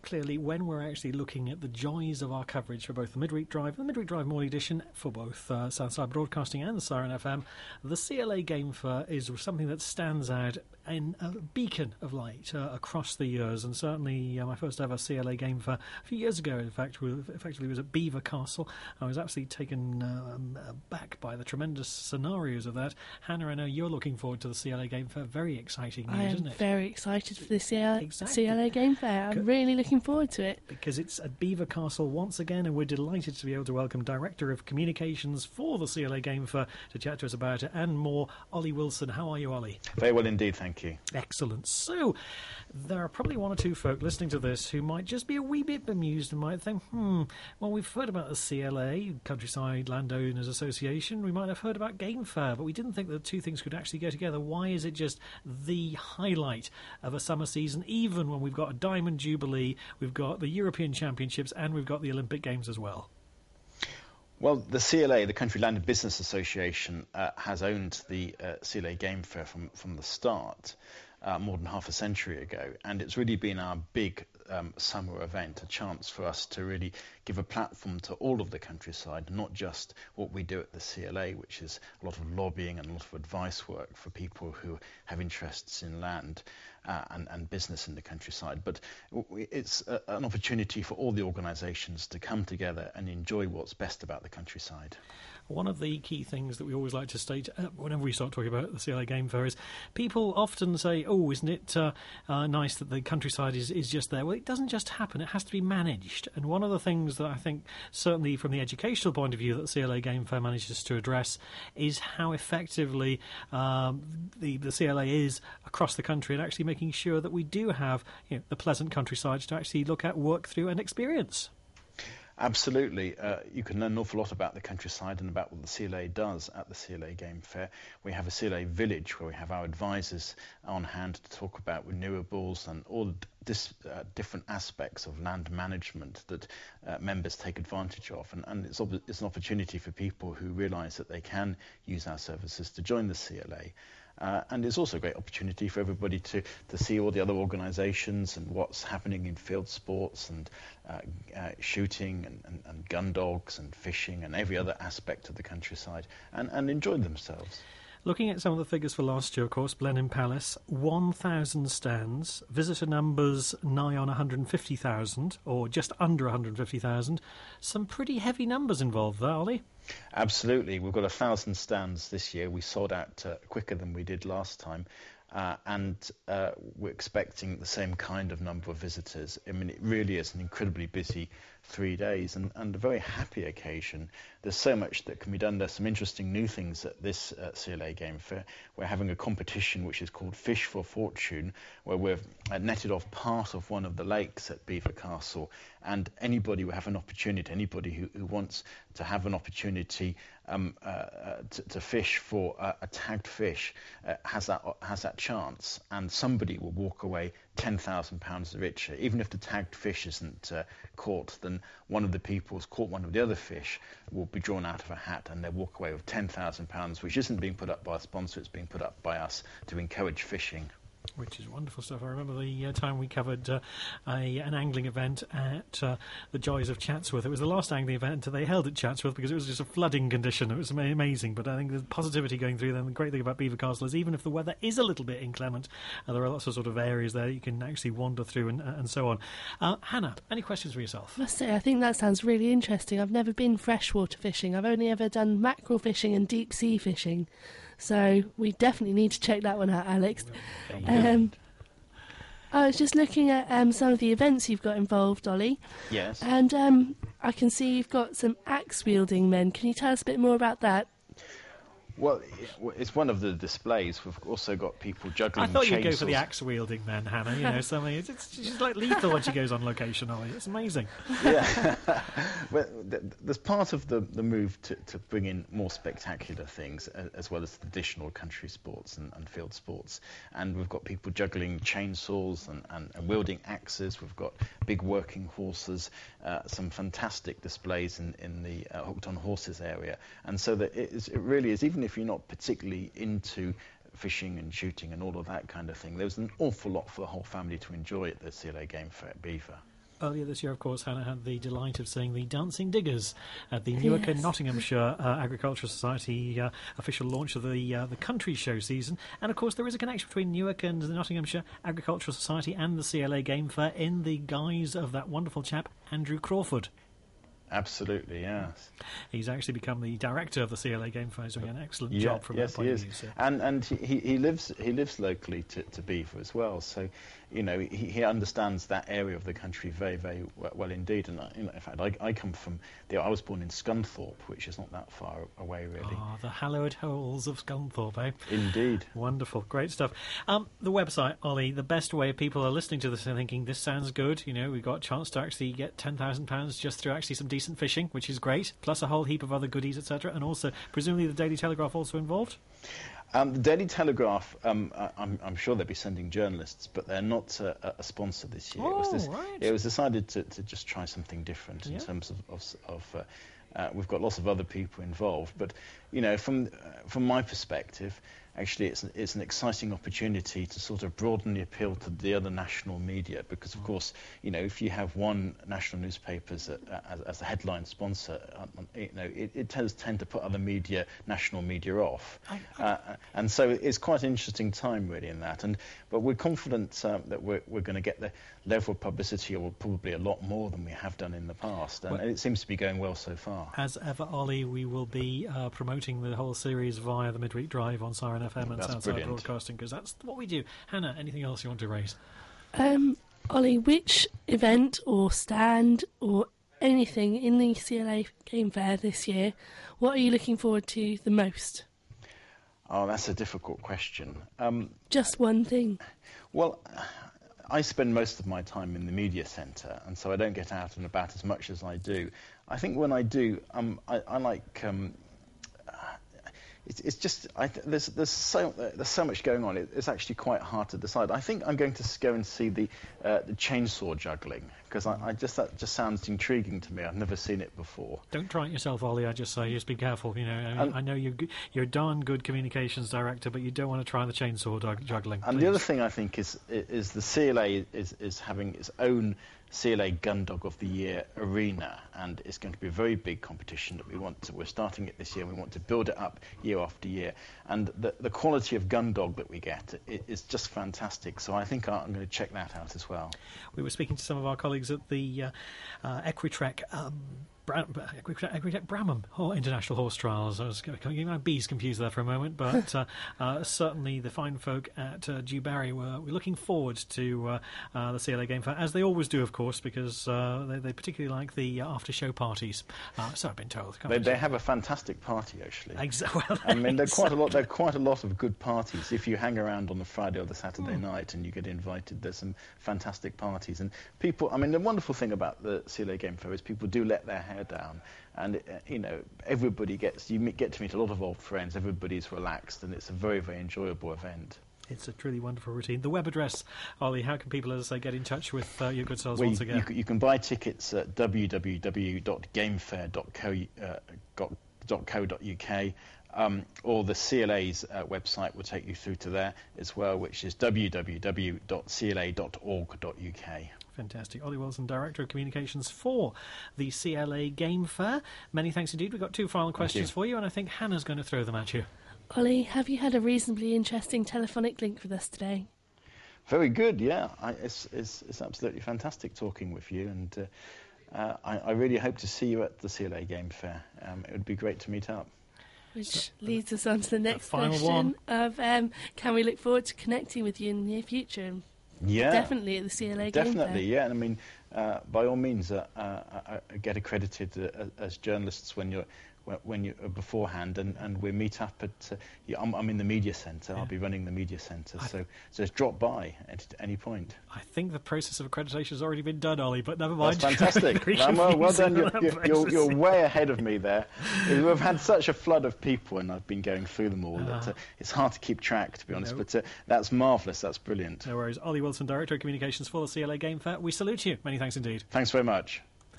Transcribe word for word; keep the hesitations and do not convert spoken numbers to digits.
clearly, when we're actually looking at the joys of our coverage for both the Midweek Drive and the Midweek Drive Morning Edition for both uh, Southside Broadcasting and the Siren F M, the C L A Game Fair is something that stands out in a beacon of light uh, across the years. And certainly uh, my first ever C L A Game Fair a few years ago, in fact, was, effectively was at Belvoir Castle. I was absolutely taken um, back by the tremendous scenarios of that. Hannah, I know you're looking forward to the C L A Game Fair. Very exciting news, I am isn't it? very excited for the C L A, Exactly. C L A Game Fair. I'm Good. really looking forward to it. Because it's at Belvoir Castle once again, and we're delighted to be able to welcome Director of Communications for the C L A Game Fair to chat to us about it and more, Ollie Wilson. How are you, Ollie? Very well indeed, thank you. Excellent. So, there are probably one or two folk listening to this who might just be a wee bit bemused and might think, hmm, well, we've heard about the C L A, Countryside Landowners Association, we might have heard about Game Fair, but we didn't think the two things could actually go together. Why is it just the highlight of a summer season, even when we've got a Diamond Jubilee, we've got the European Championships, and we've got the Olympic Games as well? Well, the C L A, the Country Land and Business Association, uh, has owned the uh, C L A Game Fair from, from the start, uh, more than half a century ago, and it's really been our big um, summer event, a chance for us to really give a platform to all of the countryside, not just what we do at the C L A, which is a lot of lobbying and a lot of advice work for people who have interests in land uh, and, and business in the countryside, but it's a, an opportunity for all the organisations to come together and enjoy what's best about the countryside. One of the key things that we always like to state uh, whenever we start talking about the C L A Game Fair is people often say, oh, isn't it uh, uh, nice that the countryside is, is just there? Well, it doesn't just happen, it has to be managed. And one of the things that I think, certainly from the educational point of view, that the C L A Game Fair manages to address is how effectively um, the, the C L A is across the country, and actually making sure that we do have, you know, the pleasant countrysides to actually look at, work through and experience. Absolutely. Uh, you can learn an awful lot about the countryside and about what the C L A does at the C L A Game Fair. We have a C L A village where we have our advisors on hand to talk about renewables and all this, uh, different aspects of land management that uh, members take advantage of. And, and it's, ob- it's an opportunity for people who realise that they can use our services to join the C L A. Uh, and it's also a great opportunity for everybody to, to see all the other organisations and what's happening in field sports and uh, uh, shooting and, and, and gun dogs and fishing and every other aspect of the countryside, and, and enjoy themselves. Looking at some of the figures for last year, of course, Blenheim Palace, one thousand stands, visitor numbers nigh on one hundred fifty thousand, or just under one hundred fifty thousand. Some pretty heavy numbers involved there, Ollie. Absolutely. We've got one thousand stands this year. We sold out uh, quicker than we did last time. Uh, and uh, we're expecting the same kind of number of visitors. I mean, it really is an incredibly busy three days and, and a very happy occasion. There's so much that can be done. There's some interesting new things at this uh, C L A Game Fair. We're having a competition which is called Fish for Fortune, where we've uh, netted off part of one of the lakes at Belvoir Castle, and anybody will have an opportunity, anybody who, who wants to have an opportunity um, uh, uh, to, to fish for uh, a tagged fish uh, has that has that chance, and somebody will walk away ten thousand pounds richer. Even if the tagged fish isn't uh, caught, then one of the people who's caught one of the other fish will be drawn out of a hat, and they'll walk away with ten thousand pounds, which isn't being put up by a sponsor, it's being put up by us to encourage fishing. Which is wonderful stuff. I remember the uh, time we covered uh, a, an angling event at uh, the Joys of Chatsworth. It was the last angling event they held at Chatsworth because it was just a flooding condition. It was ama- amazing. But I think the positivity going through there, and the great thing about Belvoir Castle is even if the weather is a little bit inclement, uh, there are lots of sort of areas there you can actually wander through and, uh, and so on. Uh, Hannah, any questions for yourself? I must say, I think that sounds really interesting. I've never been freshwater fishing. I've only ever done mackerel fishing and deep sea fishing. So we definitely need to check that one out, Alex. Um, I was just looking at um, some of the events you've got involved, Ollie. Yes. And um, I can see you've got some axe-wielding men. Can you tell us a bit more about that? Well, it's one of the displays. We've also got people juggling chainsaws. I thought you'd go for the axe-wielding then, Hannah. You know, something. It's, it's just like lethal when she goes on location, Ollie. It's amazing. Yeah. Well, th- there's part of the, the move to, to bring in more spectacular things, uh, as well as traditional country sports and, and field sports. And we've got people juggling chainsaws and, and, and wielding axes. We've got big working horses, uh, some fantastic displays in, in the uh, Hooked on Horses area. And so that it, is, it really is, even if you're not particularly into fishing and shooting and all of that kind of thing, there's an awful lot for the whole family to enjoy at the C L A Game Fair at Belvoir. Earlier this year, of course, Hannah had the delight of seeing the Dancing Diggers at the Newark and Yes. Nottinghamshire uh, Agricultural Society uh, official launch of the uh, the country show season. And, of course, there is a connection between Newark and the Nottinghamshire Agricultural Society and the C L A Game Fair in the guise of that wonderful chap, Andrew Crawford. Absolutely, yes. He's actually become the director of the C L A Game Fair. He's doing an excellent Yeah, job from yes, that point he of is. view. So. And and he, he lives he lives locally to, to Beaver as well. So, you know, he, he understands that area of the country very, very well, well indeed. And, you know, in fact, I, I come from, the, I was born in Scunthorpe, which is not that far away, really. Ah, the hallowed halls of Scunthorpe, eh? Indeed. Wonderful, great stuff. Um, the website, Ollie, the best way people are listening to this and thinking, this sounds good, you know, we got a chance to actually get ten thousand pounds just through actually some decent fishing, which is great, plus a whole heap of other goodies, et cetera, and also, presumably, the Daily Telegraph also involved? Um, the Daily Telegraph, um, I, I'm, I'm sure they'll be sending journalists, but they're not a, a sponsor this year. Oh, it, was this, right. it was decided to, to just try something different in Yeah. terms of, of, of uh, uh, we've got lots of other people involved, but you know, from uh, from my perspective, actually, it's an, it's an exciting opportunity to sort of broaden the appeal to the other national media, because of course, you know, if you have one national newspaper as, a, as, as a headline sponsor, um, you know, it, it tends tend to put other media, national media off, I, I, uh, and so it's quite an interesting time really in that. And but we're confident um, that we're we're going to get the level of publicity, or probably a lot more than we have done in the past, and, Well, and it seems to be going well so far. As ever, Ollie, we will be uh, promoting the whole series via the Midweek Drive on Siren F M and That's Southside brilliant. Broadcasting, because that's what we do. Hannah, anything else you want to raise? Um, Ollie, which event or stand or anything in the C L A Game Fair this year, what are you looking forward to the most? Oh, that's a difficult question. Um, Just one thing. Well, I spend most of my time in the media centre, and so I don't get out and about as much as I do. I think when I do, um, I, I like. Um, it's, it's just I th- there's there's so there's so much going on. It, it's actually quite hard to decide. I think I'm going to s- go and see the uh, the chainsaw juggling, because I, I just that just sounds intriguing to me. I've never seen it before. Don't try it yourself, Ollie. I just say, just be careful. You know, I, mean, Um, I know you're g- you're a darn good communications director, but you don't want to try the chainsaw dug- juggling. And please. the other thing I think is is the C L A is is having its own C L A Gun Dog of the Year arena, and it's going to be a very big competition that we want to. We're starting it this year. And we want to build it up year after year, and the the quality of gun dog that we get i- is just fantastic. So I think I'm going to check that out as well. We were speaking to some of our colleagues at the uh, uh, Equitrek. Um, Bra- Equitrek, Equitrek Bramham oh, International Horse Trials. I was getting my B's confused there for a moment, but uh, uh, certainly the fine folk at uh, Dewberry were, were looking forward to uh, uh, the C L A Game Fair, as they always do, of course, because uh, they, they particularly like the uh, after-show parties. Uh, so I've been told. Can't They, we? they have a fantastic party actually. Exa- well, I mean, there are quite a lot. There are exactly. quite a lot of good parties. If you hang around on the Friday or the Saturday Hmm. night and you get invited, there's some fantastic parties. And people, I mean, the wonderful thing about the C L A Game Fair is people do let their hair down, and uh, you know, everybody gets you meet, get to meet a lot of old friends. Everybody's relaxed, and it's a very, very enjoyable event. It's a truly wonderful routine. The web address, Ollie, how can people, as they get in touch with uh, your good selves Well, once you, again? you, c- you can buy tickets at w w w dot gamefair dot co dot u k. Um, or the C L A's uh, website will take you through to there as well, which is w w w dot c l a dot org dot u k. Fantastic. Ollie Wilson, Director of Communications for the C L A Game Fair. Many thanks indeed. We've got two final questions you. for you, and I think Hannah's going to throw them at you. Ollie, have you had a reasonably interesting telephonic link with us today? Very good, yeah. I, it's, it's, it's absolutely fantastic talking with you, and uh, uh, I, I really hope to see you at the C L A Game Fair. Um, it would be great to meet up. Which leads us on to the next final question one. of um, can we look forward to connecting with you in the near future? And Yeah, definitely at the C L A Game Fair. definitely, yeah. And I mean, uh, by all means, uh, uh, uh, get accredited uh, as journalists when you're when- when you uh, beforehand, and, and we meet up at. Uh, yeah, I'm, I'm in the media centre. Yeah. I'll be running the media centre, I- so so just drop by at any point. I think the process of accreditation has already been done, Ollie, but never mind. That's fantastic. Very well, well, well confusing done. You're, on that you're, you're, basis. you're way ahead of me there. We've had such a flood of people, and I've been going through them all. That, uh, it's hard to keep track, to be honest. No. But uh, that's marvellous. That's brilliant. No worries. Ollie Wilson, Director of Communications for the C L A Game Fair. We salute you. Many thanks indeed. Thanks very much.